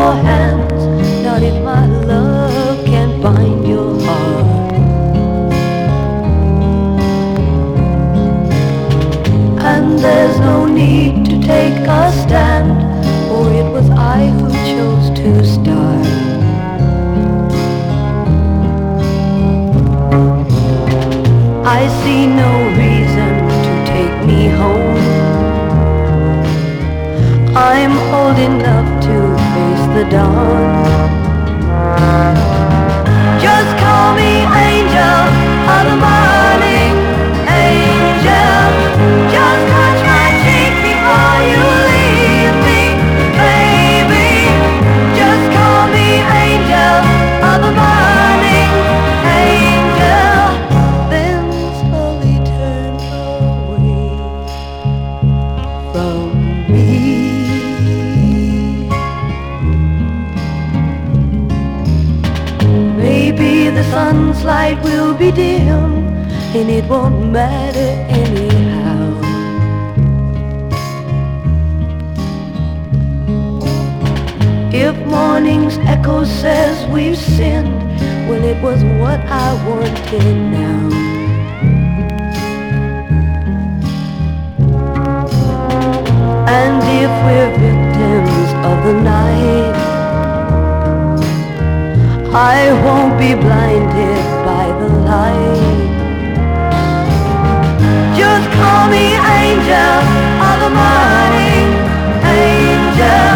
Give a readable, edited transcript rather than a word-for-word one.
your hands, not if my love can bind your heart. And there's no need to take a stand, for it was I who chose to start. I see no reason to take me home. I'm old enough to face the dawn. Just call me angel of the morning, angel. Just touch my cheek before you leave me, baby. Just call me angel of the morning, angel. Then slowly turn away from me. Maybe the sun's light will be dim, and it won't matter anyhow. If morning's echo says we've sinned, well, it was what I wanted now. And if we're victims of the night, I won't be blinded by the light. Just call me angel of the morning, angel.